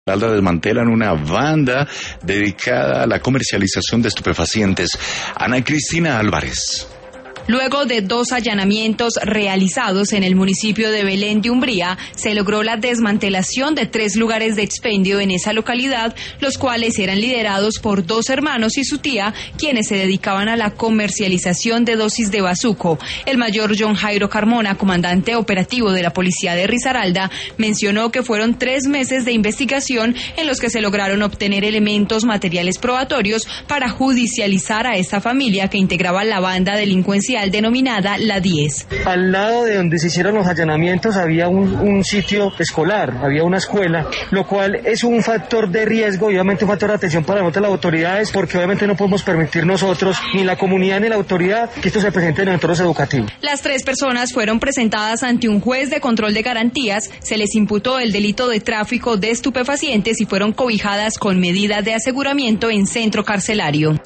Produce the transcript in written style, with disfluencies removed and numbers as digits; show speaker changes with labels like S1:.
S1: Desmantelan una banda dedicada a la comercialización de estupefacientes. Ana Cristina Álvarez.
S2: Luego de 2 allanamientos realizados en el municipio de Belén de Umbría, se logró la desmantelación de 3 lugares de expendio en esa localidad, los cuales eran liderados por 2 hermanos y su tía, quienes se dedicaban a la comercialización de dosis de bazuco. El mayor John Jairo Carmona, comandante operativo de la policía de Risaralda, mencionó que fueron 3 meses de investigación en los que se lograron obtener elementos materiales probatorios para judicializar a esta familia que integraba la banda delincuencial denominada La 10.
S3: Al lado de donde se hicieron los allanamientos había un sitio escolar, había una escuela, lo cual es un factor de riesgo y obviamente un factor de atención para nosotros las autoridades, porque obviamente no podemos permitir nosotros, ni la comunidad ni la autoridad, que esto se presente en el entorno educativo.
S2: Las 3 personas fueron presentadas ante un juez de control de garantías, se les imputó el delito de tráfico de estupefacientes y fueron cobijadas con medidas de aseguramiento en centro carcelario.